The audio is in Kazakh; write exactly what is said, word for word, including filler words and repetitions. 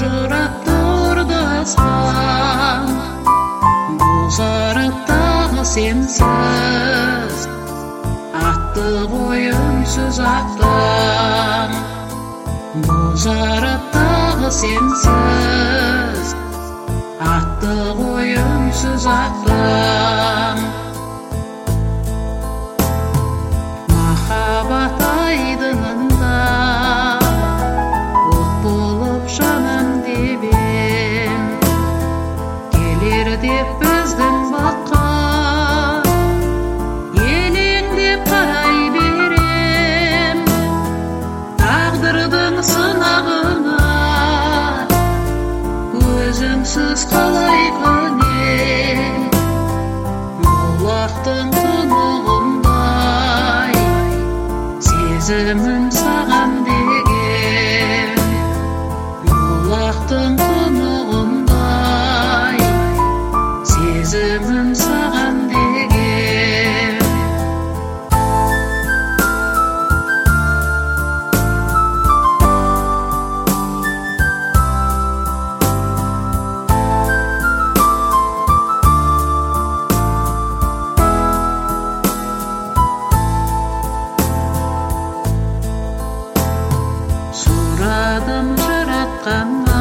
ажыраттырды аспан. Бұл зарыттағы сенсіз атты бойымсыз аттан. Бұл зарыттағы сенсіз атты бойымсыз аттан. Махаббат айдынында от болып жанам деп ем, келер деп біздің баққа елеңдеп қарай берем. Тағдырдың сынағына өзіңсіз қалай көнем. Бұлақтың тұнығындай сезімім саған деген. Бұлақтың тұнығындай сезімім саған деген. Сұрадым жаратқаннан